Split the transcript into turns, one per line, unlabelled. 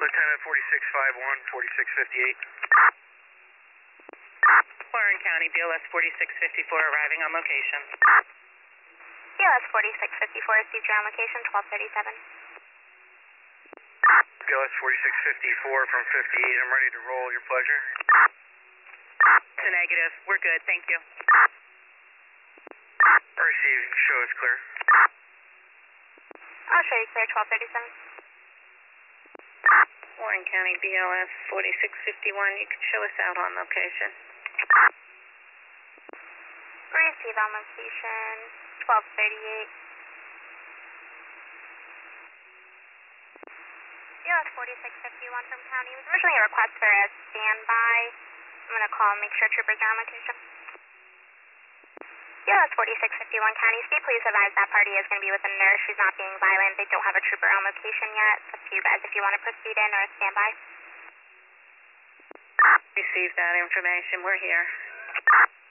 Lieutenant 4651, 4658.
Warren County, BLS 4654 arriving on location.
BLS 4654 received your on location, 1237.
BLS 4654 from 58, I'm ready to roll, your pleasure.
It's a negative. We're good, thank you.
Received, show is clear.
I'll show you clear, 1237.
Warren County, BLS 4651, you can show us out on location.
Receive on location, 1238. BLS 4651 from County. It was originally a request for a standby. I'm going to call and make sure troopers are on location. BLS 4651 County, stay please advise that party is going to be with a nurse. She's not being violent. They don't have a trooper on location yet. It's up to you guys if you want to proceed in or standby.
Received that information. We're here.